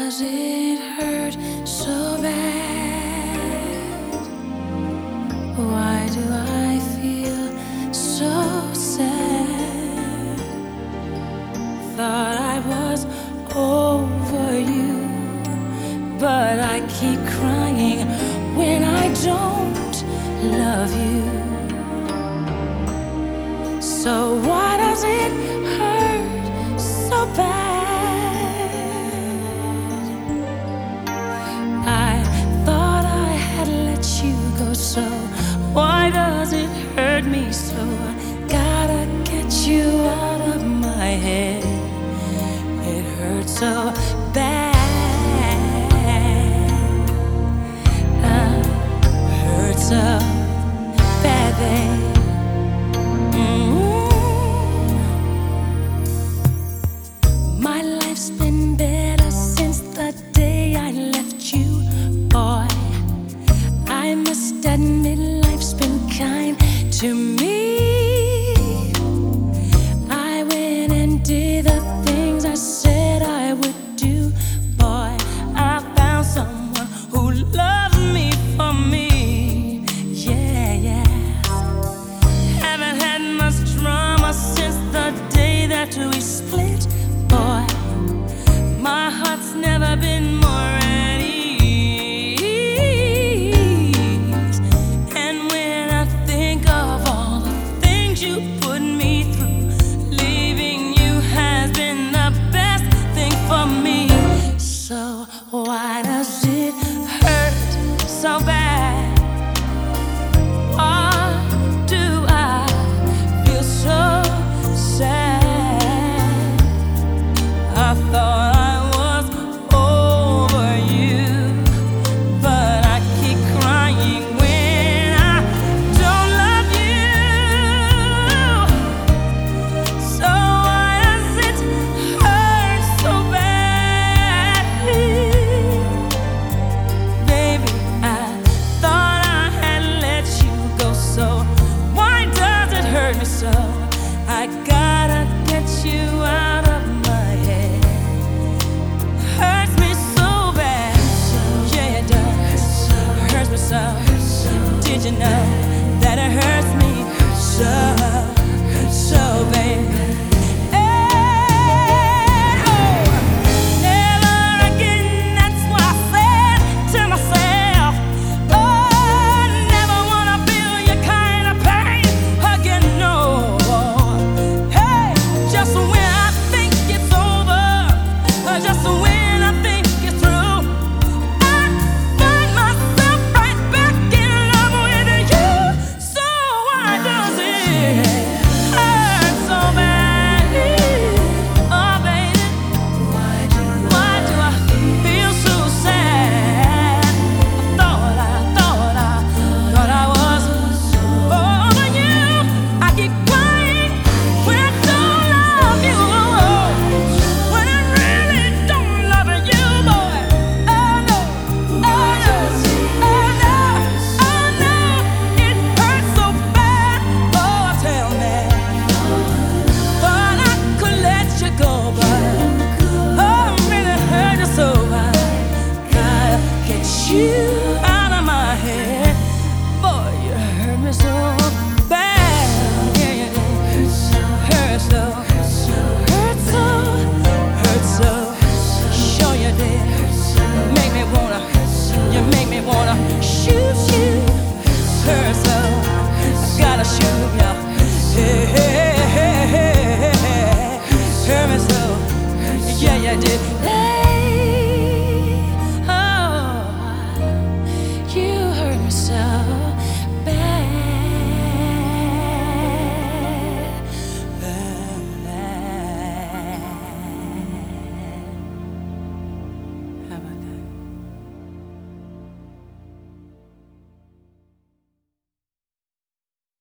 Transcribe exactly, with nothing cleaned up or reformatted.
does it hurt so bad? Why do I feel so sad? Thought I was over you, but I keep crying when I don't love you. So why does it hurt so bad? I thought I had let you go, so why does it hurt me so? I gotta get you out of my head. It hurts so bad. Uh, hurts so bad, babe. My life's been better since the day I left you, boy. I must admit life's been kind to me. I went and did the things I said I would do, boy. I found someone who loved me for me. Yeah, yeah. Haven't had much drama since the day that we split, boy. My heart's never been more at ease. And when I think of all the things you put me through, leaving you has been the best thing for me. So why does it hurt so bad? Why do I feel so sad? I thought I was over you, but I keep crying when I don't love you. So why does it hurt so bad? Baby, I thought I had let you go, so why does it hurt me so? I gotta get you out of my head. Hurts me so bad. Yeah, it does. Hurts me so. Did you know that it hurts me so, so bad? And, oh, never again, that's what I said to myself. Oh, never wanna feel your kind of pain again, no. Hey, just when I think it's over, uh, just when I think it's through, I find myself right back in love with you. So why does it hurt so bad? Oh, baby, why do I feel so sad? I thought I, thought I, thought I was over you. I keep crying when I don't love you, when I really don't love you, boy. Oh no, oh no, oh no, oh no, it hurts so bad. Oh, tell me, thought I could let you go, but oh, it really hurt so bad. Gotta get you out of my head, boy. You hurt me so bad. Yeah, yeah, yeah. Hurt so, hurt so, hurt so. Sure you did. Make me wanna, you make me wanna shoot you. Hurt so, I gotta shoot ya.